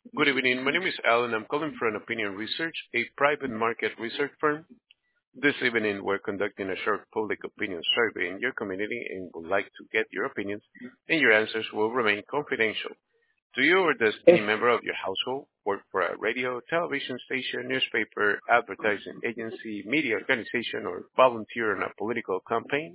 Good evening. My name is Alan. I'm calling from Opinion Research, a private market research firm. This evening, we're conducting a short public opinion survey in your community and would like to get your opinions, and your answers will remain confidential. Do you or does any Es- member of your household work for a radio, television station, newspaper, advertising agency, media organization, or volunteer in a political campaign?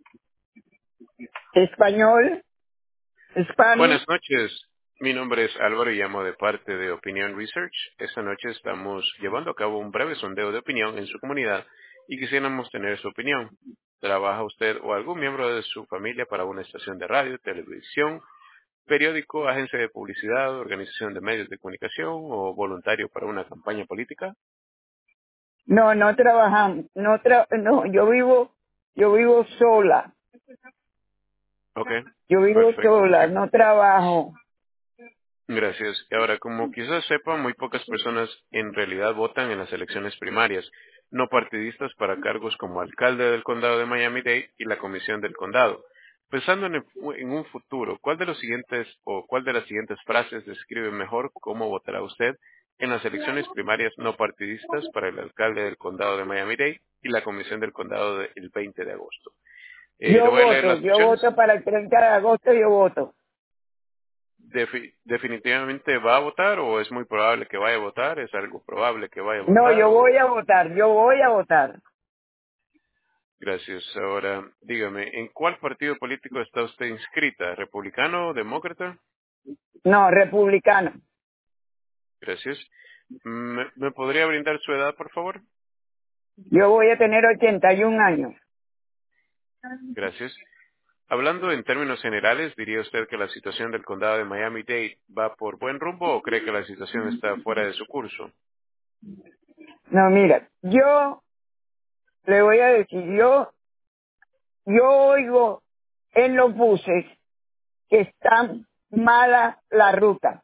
Español, Spanish. Buenas noches. Mi nombre es Álvaro y llamo de parte de Opinion Research. Esta noche estamos llevando a cabo un breve sondeo de opinión en su comunidad y quisiéramos tener su opinión. ¿Trabaja usted o algún miembro de su familia para una estación de radio, televisión, periódico, agencia de publicidad, organización de medios de comunicación o voluntario para una campaña política? No, no trabajamos. No, yo vivo sola. Ok, Yo vivo perfecto. sola, no trabajo. Gracias. Y ahora, como quizás sepan, muy pocas personas en realidad votan en las elecciones primarias, no partidistas para cargos como alcalde del condado de Miami-Dade y la comisión del condado. Pensando en un futuro, ¿cuál de los siguientes o cuál de las siguientes frases describe mejor cómo votará usted en las elecciones primarias no partidistas para el alcalde del condado de Miami-Dade y la comisión del condado del 20 de agosto? Le voy a leer las Yo opciones. voto para el 30 de agosto, yo voto. Definitivamente va a votar o es muy probable que vaya a votar, es algo probable que vaya a No, votar o yo voy a votar. gracias. Ahora, dígame, ¿en cuál partido político está usted inscrita? ¿Republicano o demócrata? No, republicano. Gracias. ¿Me podría brindar su edad, por favor? Yo voy a tener 81 años. Gracias. Hablando en términos generales, ¿diría usted que la situación del condado de Miami-Dade va por buen rumbo o cree que la situación está fuera de su curso? No, mira, yo le voy a decir, yo oigo en los buses que está mala la ruta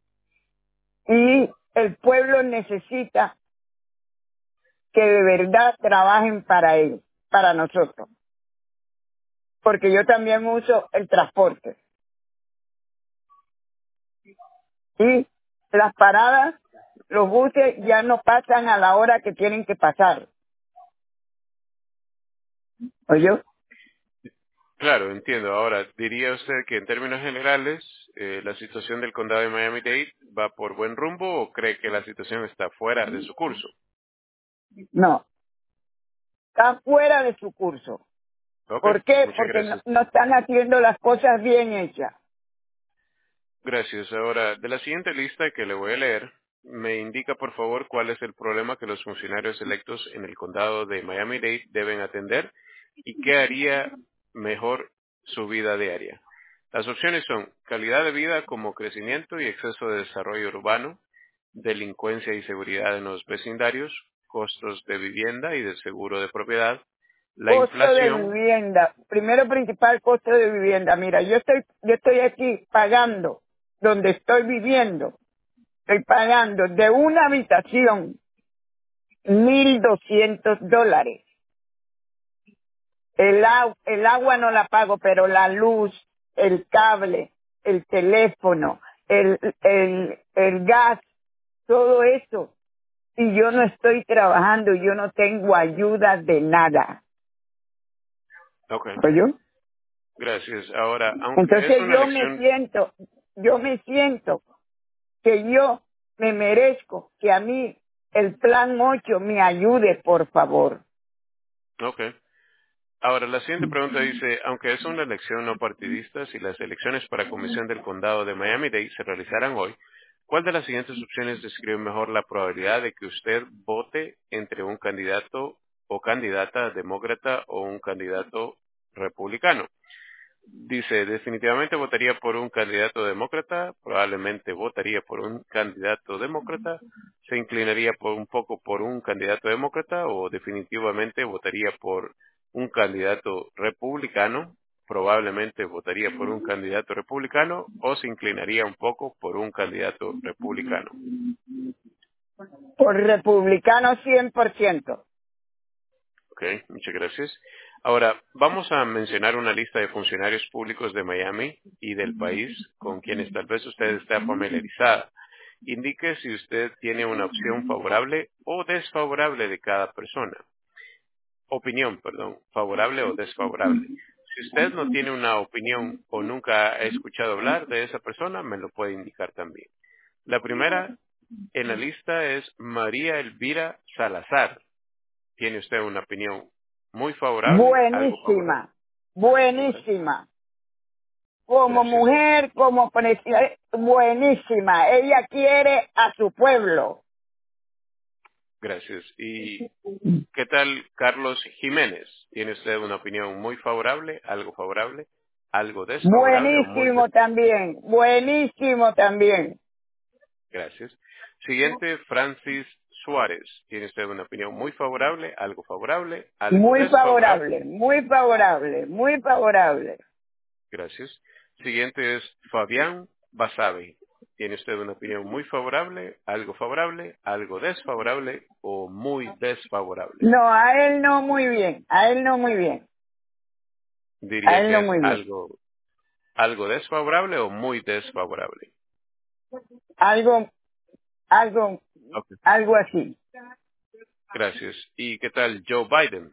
y el pueblo necesita que de verdad trabajen para él, para nosotros, porque yo también uso el transporte y las paradas, los buses ya no pasan a la hora que tienen que pasar. ¿Oyó? Claro, entiendo. Ahora, ¿diría usted que en términos generales la situación del condado de Miami-Dade va por buen rumbo o cree que la situación está fuera de su curso? No, está fuera de su curso. Ok, ¿Por qué? muchas Porque gracias. no están haciendo las cosas bien hechas. Gracias. Ahora, de la siguiente lista que le voy a leer, me indica por favor cuál es el problema que los funcionarios electos en el condado de Miami-Dade deben atender y qué haría mejor su vida diaria. Las opciones son calidad de vida como crecimiento y exceso de desarrollo urbano, delincuencia y seguridad en los vecindarios, costos de vivienda y de seguro de propiedad, la Costo de inflación. vivienda, primero principal costo de vivienda. Mira, yo estoy aquí pagando donde estoy viviendo. Estoy pagando de una habitación $1,200. El agua no la pago, pero la luz, el cable, el teléfono, el gas, todo eso. Y yo no estoy trabajando, yo no tengo ayuda de nada. Ok, ¿Oyó? gracias. Ahora, aunque es Entonces una elección. yo me siento que yo me merezco que a mí el plan 8 me ayude, por favor. Ok. Ahora, la siguiente pregunta dice, aunque es una elección no partidista, si las elecciones para comisión del condado de Miami-Dade se realizaran hoy, ¿cuál de las siguientes opciones describe mejor la probabilidad de que usted vote entre un candidato o candidata demócrata o un candidato republicano? Dice, definitivamente votaría por un candidato demócrata, probablemente votaría por un candidato demócrata, se inclinaría por un poco por un candidato demócrata o definitivamente votaría por un candidato republicano, probablemente votaría por un candidato republicano o se inclinaría un poco por un candidato republicano. Por republicano 100%. Ok, muchas gracias. Ahora, vamos a mencionar una lista de funcionarios públicos de Miami y del país con quienes tal vez usted esté familiarizada. Indique si usted tiene una opción favorable o desfavorable de cada persona. Opinión, perdón, favorable o desfavorable. Si usted no tiene una opinión o nunca ha escuchado hablar de esa persona, me lo puede indicar también. La primera en la lista es María Elvira Salazar. ¿Tiene usted una opinión muy favorable, algo favorable? Buenísima, Ok, buenísima. Como gracias. mujer, como presidenta, buenísima. Ella quiere a su pueblo. Gracias. ¿Y qué tal Carlos Jiménez? ¿Tiene usted una opinión muy favorable, algo desfavorable o muy Buenísimo también, buenísimo también. Gracias. Siguiente, Francis Suárez. ¿Tiene usted una opinión muy favorable, algo Muy desfavorable? favorable, muy favorable, muy favorable. Gracias. Siguiente es Fabián Basabe. ¿Tiene usted una opinión muy favorable, algo desfavorable o muy desfavorable? No, a él no muy bien, a él no muy bien, a Diría él que no es muy bien. algo desfavorable o muy desfavorable. Algo, algo, Ok, algo así. gracias. ¿Y qué tal Joe Biden?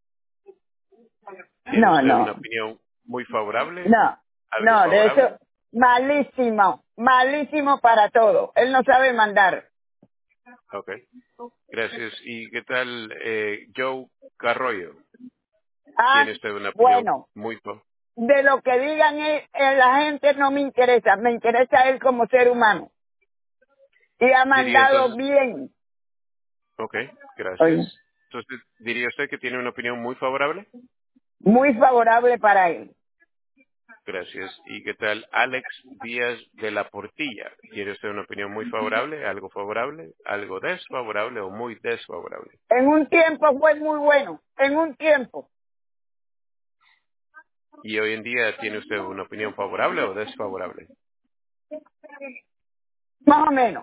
¿Tiene No, usted una no, opinión muy favorable, no, algo no, de favorable? eso, malísimo, malísimo para todo. Él no sabe mandar. Ok. Gracias. ¿Y qué tal Joe Carroyo? Ah, ¿Tiene usted una opinión bueno, muy... de lo que digan la gente no me interesa, me interesa él como ser humano. Y ha Diría mandado entonces... bien. Ok, gracias. Oye, Entonces, ¿diría usted que tiene una opinión muy favorable? muy favorable para él. Gracias. ¿Y qué tal Alex Díaz de la Portilla? ¿Tiene usted una opinión muy favorable, algo desfavorable o muy desfavorable? En un tiempo fue muy bueno, en un tiempo, ¿Y hoy en día tiene usted una opinión favorable o desfavorable? más o menos.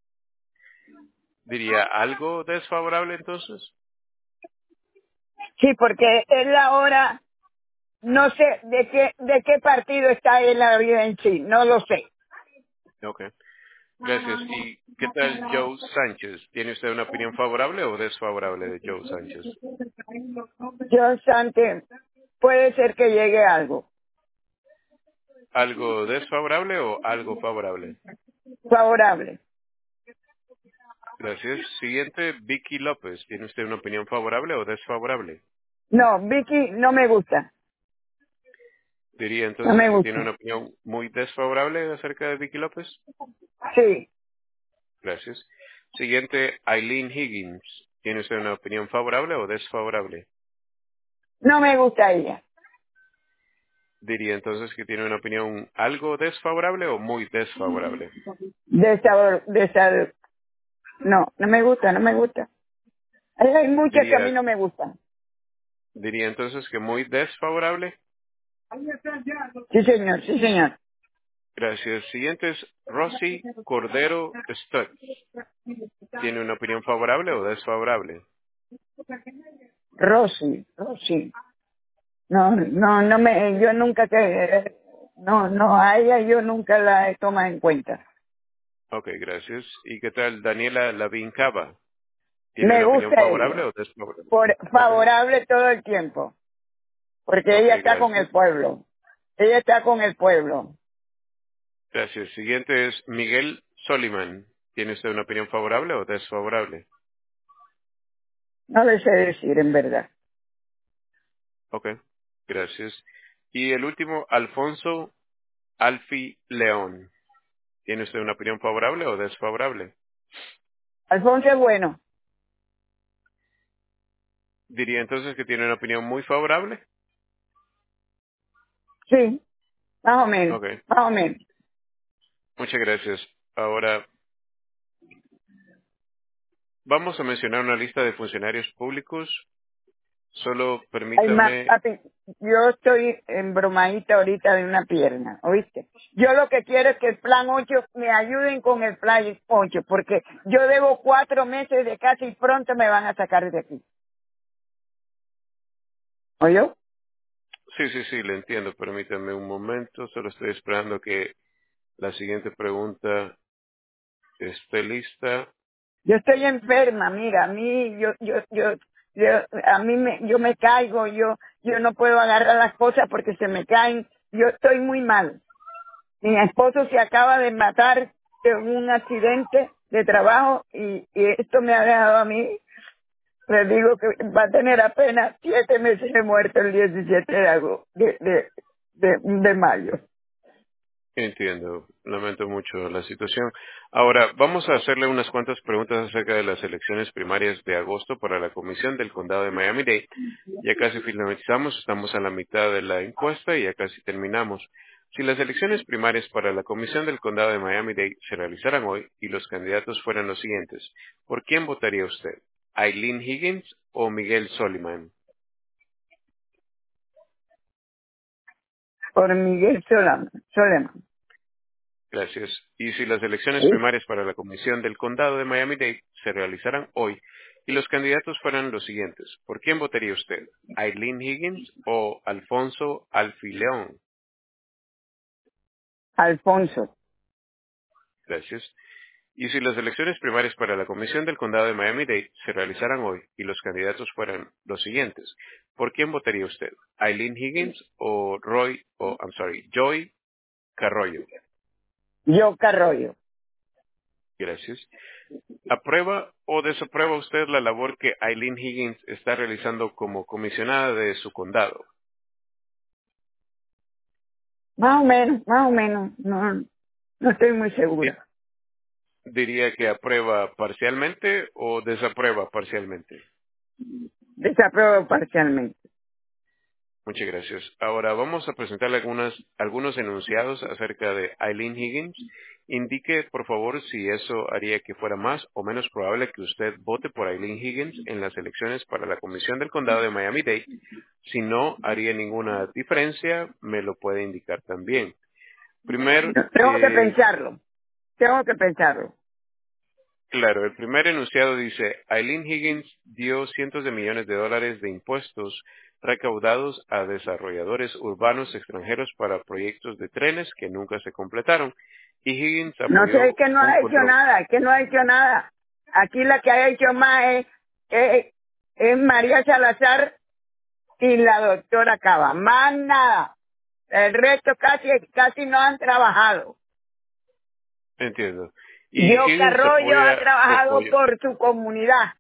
¿Diría algo desfavorable entonces? Sí, porque él ahora no sé de qué partido está él ahora en sí, no lo sé. Ok. Gracias. ¿Y qué tal Joe Sánchez? ¿Tiene usted una opinión favorable o desfavorable de Joe Sánchez? Yo, Sante, puede ser que llegue algo ¿Algo desfavorable o algo favorable? favorable. Gracias. Siguiente, Vicky López. ¿Tiene usted una opinión favorable o desfavorable? No, Vicky no me gusta, Diría no entonces me que tiene una gusta. opinión muy desfavorable acerca de Vicky López. Sí, Gracias. Siguiente, Eileen Higgins. ¿Tiene usted una opinión favorable o desfavorable? no me gusta ella. Diría entonces que tiene una opinión algo desfavorable o muy desfavorable. De sabor, no, no me gusta, no me gusta. Hay muchas que a mí Diría, no me gustan. diría entonces que muy desfavorable. Sí, señor, sí, señor. Gracias. Siguiente es Rosy Cordero Stott. ¿Tiene una opinión favorable o desfavorable? Rosy, Rosy. No, no, yo nunca no, no, a ella yo nunca la he tomado en cuenta. Ok, gracias. ¿Y qué tal Daniela Lavín Cava? ¿Tiene Me una opinión gusta favorable ella, o desfavorable? por Ok, favorable todo el tiempo, porque ok, ella está con gracias. el pueblo. Ella está con el pueblo. Gracias. Siguiente es Miguel Soliman. ¿Tiene usted una opinión favorable o desfavorable? No le sé decir en verdad. Ok, gracias. Y el último, Alfonso Alfi León. ¿Tiene usted una opinión favorable o desfavorable? Alfonso es bueno. Diría entonces que tiene una opinión muy favorable. Sí, más o menos, Ok, más o menos. muchas gracias. Ahora vamos a mencionar una lista de funcionarios públicos. Solo Ay, permítame, papi, yo estoy embromadita ahorita de una pierna, ¿oíste? Yo lo que quiero es que el plan 8 me ayuden con el plan 8, porque yo debo 4 meses de casa y pronto me van a sacar de aquí. ¿Oyó? sí, sí, sí, le entiendo, permítame un momento, solo estoy esperando que la siguiente pregunta Estoy lista. Yo estoy enferma, mira, a mí, yo me caigo, yo no puedo agarrar las cosas porque se me caen. Yo estoy muy mal. Mi esposo se acaba de matar en un accidente de trabajo y esto me ha dejado a mí. Le digo que va a tener apenas 7 meses de muerto el 17 de mayo. Entiendo. Lamento mucho la situación. Ahora, vamos a hacerle unas cuantas preguntas acerca de las elecciones primarias de agosto para la Comisión del Condado de Miami-Dade. Ya casi finalizamos, estamos a la mitad de la encuesta y ya casi terminamos. Si las elecciones primarias para la Comisión del Condado de Miami-Dade se realizaran hoy y los candidatos fueran los siguientes, ¿por quién votaría usted? ¿Eileen Higgins o Miguel Soliman? Por Miguel Soleman. Gracias. Y si las elecciones ¿Sí? primarias para la Comisión del Condado de Miami-Dade se realizaran hoy y los candidatos fueran los siguientes, ¿por quién votaría usted? ¿Eileen Higgins o Alfonso Alfileón? Alfonso. Gracias. Y si las elecciones primarias para la Comisión del Condado de Miami-Dade se realizaran hoy y los candidatos fueran los siguientes, ¿por quién votaría usted? ¿Eileen Higgins o Joy Carroyo? Yo Carroyo. Gracias. ¿Aprueba o desaprueba usted la labor que Eileen Higgins está realizando como comisionada de su condado? Más o menos. No, no estoy muy Di- segura. Diría que aprueba parcialmente o desaprueba parcialmente. Desapruebo parcialmente. Muchas gracias. Ahora vamos a presentarle algunos enunciados acerca de Eileen Higgins. Indique, por favor, si eso haría que fuera más o menos probable que usted vote por Eileen Higgins en las elecciones para la Comisión del Condado de Miami-Dade. Si no haría ninguna diferencia, me lo puede indicar también. Primer, Tengo que pensarlo. Tengo que pensarlo. claro, el primer enunciado dice, Eileen Higgins dio cientos de millones de dólares de impuestos recaudados a desarrolladores urbanos extranjeros para proyectos de trenes que nunca se completaron. Y Higgins No sé, es apoyó que no un ha hecho control. nada, es que no ha hecho nada. Aquí la que ha hecho más es, es María Salazar y la doctora Cava. Más nada. El resto casi no han trabajado. Entiendo. Y Yo Higgins Carroyo ha trabajado apoyó. por su comunidad.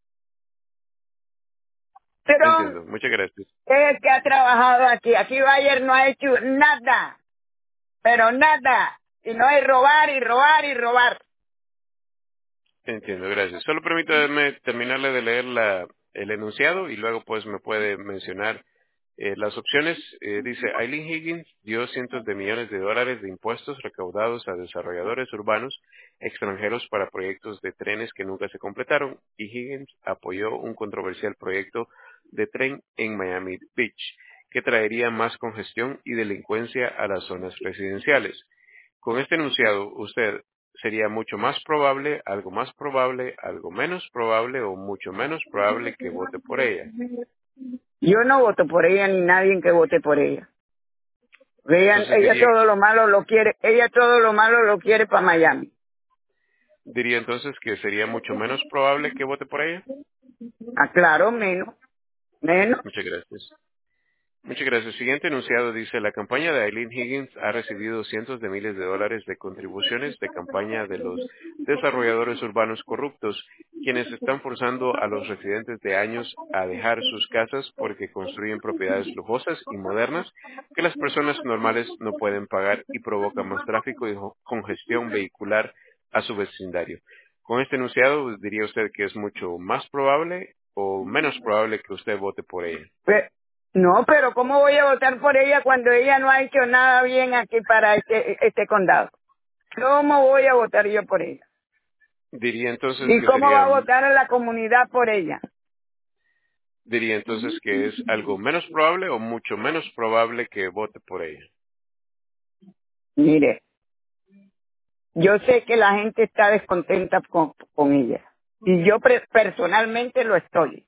Trump Entiendo. Muchas gracias. es el que ha trabajado aquí. Aquí Bayer no ha hecho nada, pero nada. Y no es robar y robar y robar. Entiendo, gracias. Solo permítame terminarle de leer el enunciado y luego pues me puede mencionar las opciones. Dice, Eileen Higgins dio cientos de millones de dólares de impuestos recaudados a desarrolladores urbanos extranjeros para proyectos de trenes que nunca se completaron y Higgins apoyó un controversial proyecto de tren en Miami Beach que traería más congestión y delincuencia a las zonas residenciales. Con este enunciado, usted sería mucho más probable, algo menos probable o mucho menos probable que vote por ella. Yo no voto por ella ni nadie que vote por ella. Entonces Ella todo lo malo lo quiere, ella todo lo malo lo quiere para Miami. diría entonces que sería mucho menos probable que vote por ella. Ah, claro, menos, menos. Muchas gracias. Muchas gracias. El siguiente enunciado dice, la campaña de Eileen Higgins ha recibido cientos de miles de dólares de contribuciones de campaña de los desarrolladores urbanos corruptos, quienes están forzando a los residentes de años a dejar sus casas porque construyen propiedades lujosas y modernas que las personas normales no pueden pagar y provocan más tráfico y congestión vehicular a su vecindario. Con este enunciado, ¿diría usted que es mucho más probable o menos probable que usted vote por ella? Pues, no, pero ¿cómo voy a votar por ella cuando ella no ha hecho nada bien aquí para este condado? ¿Cómo voy a votar yo por ella? Diría entonces ¿Y que cómo va sería, a votar a la comunidad por ella? diría entonces que es algo menos probable o mucho menos probable que vote por ella. Mire, yo sé que la gente está descontenta con ella. Y yo personalmente lo estoy.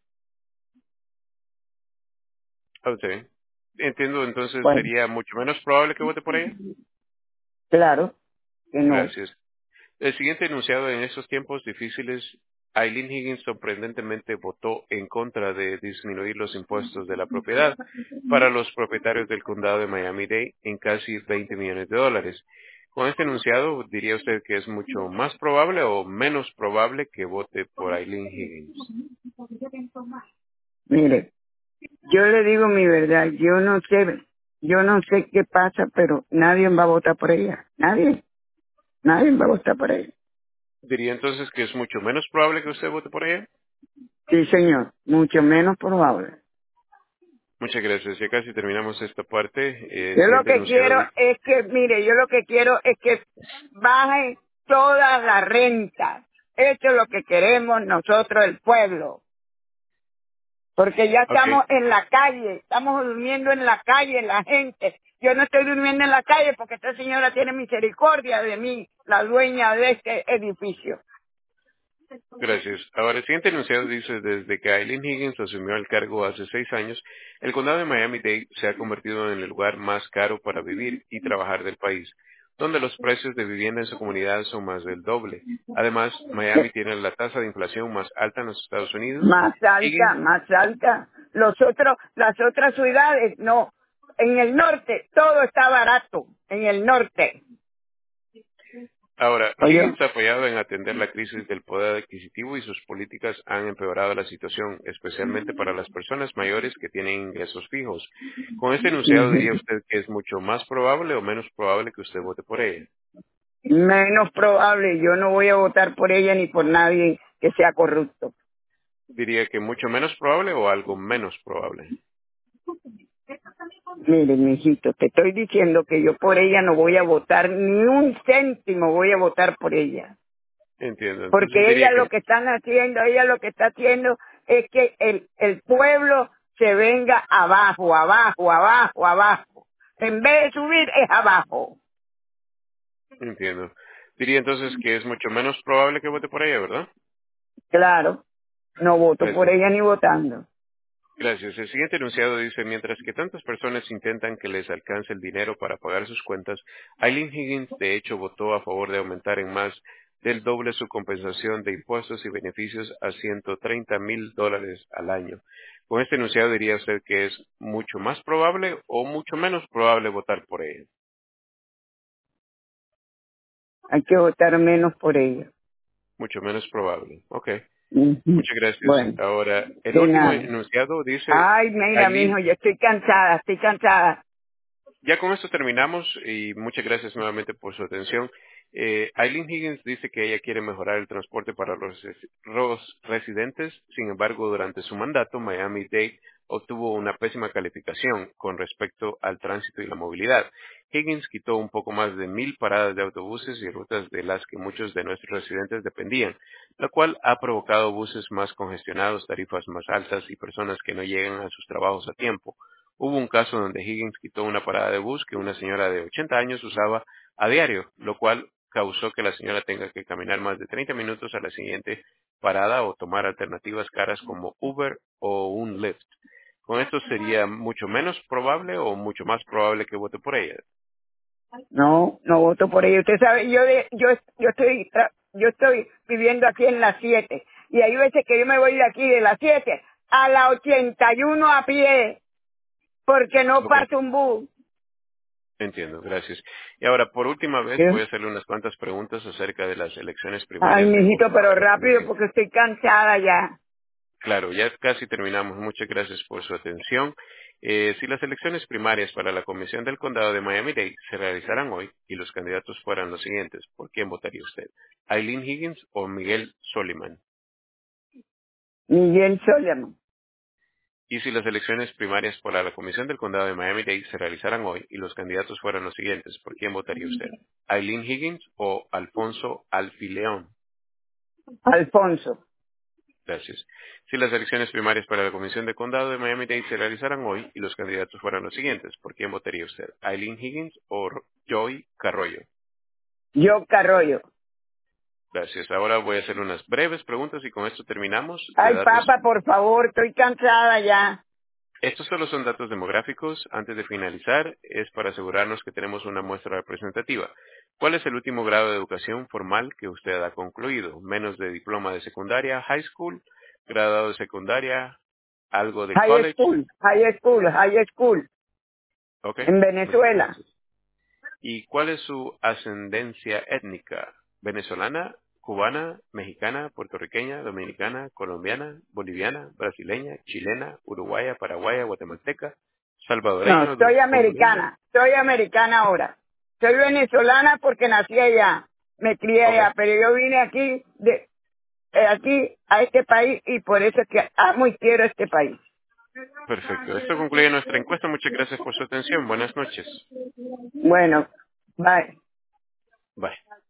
Okay. Entiendo, entonces Bueno, sería mucho menos probable que vote por ella. claro que no. Gracias. El siguiente enunciado: en estos tiempos difíciles, Eileen Higgins sorprendentemente votó en contra de disminuir los impuestos de la propiedad para los propietarios del condado de Miami-Dade en casi $20 millones. Con este enunciado, ¿diría usted que es mucho más probable o menos probable que vote por Eileen Higgins? Mire, yo le digo mi verdad, yo no sé qué pasa, pero nadie va a votar por ella. Nadie va a votar por ella. ¿Diría entonces que es mucho menos probable que usted vote por ella? Sí, señor, mucho menos probable. Muchas gracias. Ya casi terminamos esta parte. Yo lo Siguiente que enunciado. quiero es que, mire, yo lo que quiero es que bajen todas las rentas. Eso es lo que queremos nosotros, el pueblo. Porque ya Ok, estamos en la calle, estamos durmiendo en la calle, la gente. Yo no estoy durmiendo en la calle porque esta señora tiene misericordia de mí, la dueña de este edificio. gracias. Ahora, el siguiente enunciado dice: desde que Eileen Higgins asumió el cargo hace 6 años, el condado de Miami-Dade se ha convertido en el lugar más caro para vivir y trabajar del país, donde los precios de vivienda en su comunidad son más del doble. Además, Miami tiene la tasa de inflación más alta en los Estados Unidos. Más alta, Higgins, más alta. Las otras ciudades, no. En el norte, todo está barato. En el norte. Ahora, Oye, Higgins ha apoyado en atender la crisis del poder adquisitivo y sus políticas han empeorado la situación, especialmente para las personas mayores que tienen ingresos fijos. Con este enunciado, ¿diría usted que es mucho más probable o menos probable que usted vote por ella? menos probable. Yo no voy a votar por ella ni por nadie que sea corrupto. ¿Diría que mucho menos probable o algo menos probable? Mire, mijito, te estoy diciendo que yo por ella no voy a votar ni un céntimo, voy a votar por ella. Entiendo. Entonces Porque diría que, ella lo que está haciendo es que el pueblo se venga abajo, abajo, abajo, abajo. En vez de subir, es abajo. entiendo. Diría entonces que es mucho menos probable que vote por ella, ¿verdad? Claro, no voto por Gracias. ella ni votando. Gracias. El siguiente enunciado dice: mientras que tantas personas intentan que les alcance el dinero para pagar sus cuentas, Eileen Higgins de hecho votó a favor de aumentar en más del doble su compensación de impuestos y beneficios a $130,000 al año. Con este enunciado, diría usted que es mucho más probable o mucho menos probable votar por ella. Hay que votar menos por ella. Mucho menos probable. Ok. Ujú. Muchas gracias. Bueno, Ahora, el de último nada. enunciado dice: Ay, mira, Eileen. mijo, yo estoy cansada, estoy cansada. Ya con esto terminamos y muchas gracias nuevamente por su atención. Eileen Higgins dice que ella quiere mejorar el transporte para los residentes. Sin embargo, durante su mandato, Miami-Dade obtuvo una pésima calificación con respecto al tránsito y la movilidad. Higgins quitó un poco más de 1,000 paradas de autobuses y rutas de las que muchos de nuestros residentes dependían, lo cual ha provocado buses más congestionados, tarifas más altas y personas que no llegan a sus trabajos a tiempo. Hubo un caso donde Higgins quitó una parada de bus que una señora de 80 años usaba a diario, lo cual causó que la señora tenga que caminar más de 30 minutos a la siguiente parada o tomar alternativas caras como Uber o un Lyft. Con esto sería mucho menos probable o mucho más probable que vote por ella. No, no voto por ella. Usted sabe, yo estoy viviendo aquí en las 7 y hay veces que yo me voy de aquí de las 7 a la 81 a pie porque no Ok, pasa un bus. entiendo, gracias. Y ahora, por última vez, ¿Sí? voy a hacerle unas cuantas preguntas acerca de las elecciones Ay, primarias del mijito, condado pero de rápido Miami-Dade. porque estoy cansada ya. Claro, ya casi terminamos. Muchas gracias por su atención. Si las elecciones primarias para la Comisión del Condado de Miami-Dade se realizaran hoy y los candidatos fueran los siguientes, ¿por quién votaría usted? ¿Eileen Higgins o Miguel Soliman? Miguel Solomon. Y si las elecciones primarias para la Comisión del Condado de Miami-Dade se realizaran hoy y los candidatos fueran los siguientes, ¿por quién votaría usted? ¿Eileen Higgins o Alfonso Alfileón? Alfonso. Gracias. Si las elecciones primarias para la Comisión de Condado de Miami-Dade se realizaran hoy y los candidatos fueran los siguientes, ¿por quién votaría usted? ¿Eileen Higgins o Joy Carroyo? Yo Carroyo. Gracias. Ahora voy a hacer unas breves preguntas y con esto terminamos de Ay, datos. papá, por favor, estoy cansada ya. Estos solo son datos demográficos. Antes de finalizar, es para asegurarnos que tenemos una muestra representativa. ¿Cuál es el último grado de educación formal que usted ha concluido? Menos de diploma de secundaria, high school, graduado de secundaria, algo de High college. school, high school, high school, Ok, en muchas Venezuela. gracias. ¿Y cuál es su ascendencia étnica? ¿Venezolana, cubana, mexicana, puertorriqueña, dominicana, colombiana, boliviana, brasileña, chilena, uruguaya, paraguaya, guatemalteca, No, salvadoreño, hondureña? soy americana ahora. Soy venezolana porque nací allá, me crié Ok, allá, pero yo vine aquí, aquí a este país y por eso es que amo y quiero este país. perfecto. Esto concluye nuestra encuesta. Muchas gracias por su atención. Buenas noches. Bueno, bye. Bye.